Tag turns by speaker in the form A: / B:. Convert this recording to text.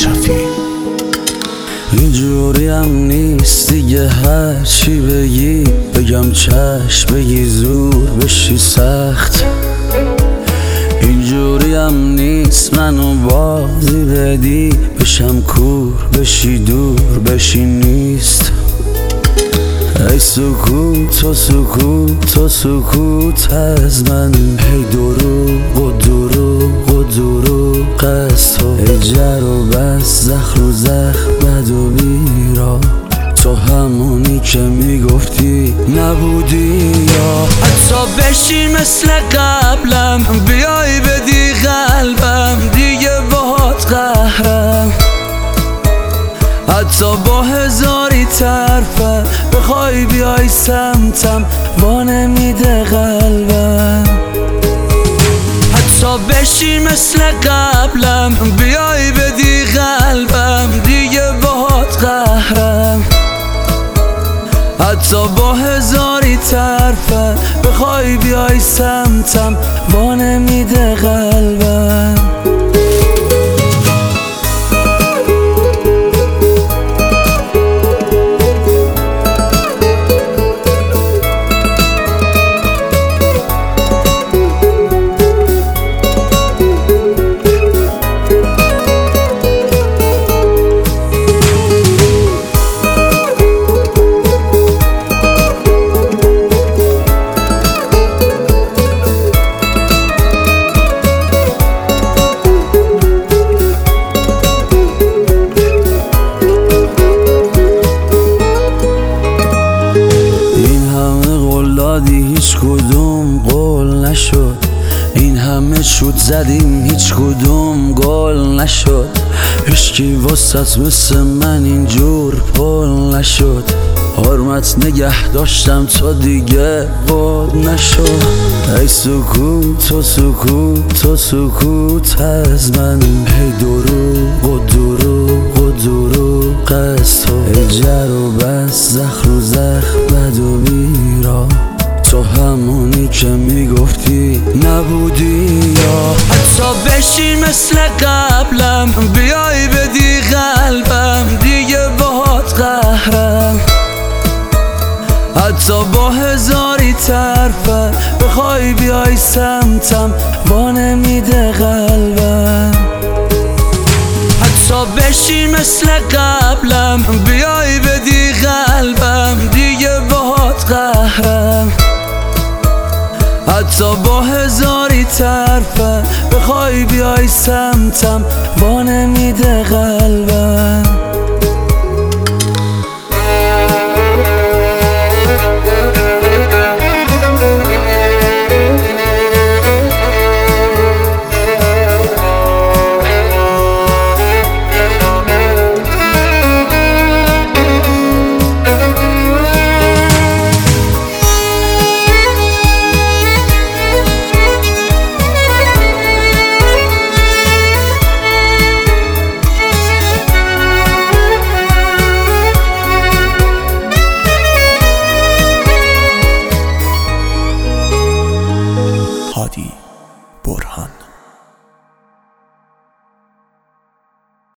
A: اشرفی.
B: اینجوری هم نیست دیگه، هر چی بگی بگم چشم، بگی زور بشی سخت. اینجوری هم نیست منو بازی بدی، بشم کور بشی دور بشی نیست. ای سکوت و سکوت و سکوت از من، هی دروغ و دروغ و دروغ از تو. ای جر و بس زخر و زخ بد و بیرا، تو همونی که میگفتی نبودی. یا حتی بشی مثل قبلم، بیای بدی قلبم، دیگه باهات قهرم. حتی با هزاری طرفه بخوای بیای سمتم، وانمیده قلبم. حتی بشی مثل قبلم، بیای بدی قلبم، دیگه باهات قهرم. حتی با هزاری طرفه بخوای بیای سمتم، وانمیده قلبم. هیچ کدوم قول نشد، این همه شوت زدیم هیچ کدوم گل نشد. هیچکی واسط مثل من اینجور پل نشد، حرمت نگه داشتم تا دیگه بود نشد. ای سکوت و سکوت و سکوت از من، هی دروغ و دروغ و دروغ از تو. ای جر و بس زخر و زخ بد و بیرا، تو همونی که میگفتی نبودی. یا حتی بشی مثل قبلم، بیای بدی قلبم، دیگه باهات قهرم. حتی با هزاری طرفه بخوای بیای سمتم، وانمیده قلبم. حتی بشی مثل قبلم، بیای بدی قلبم، دیگه باهات قهرم. حتی با هزاری طرفه بخوای بیای سمتم، وانمیده قلبم.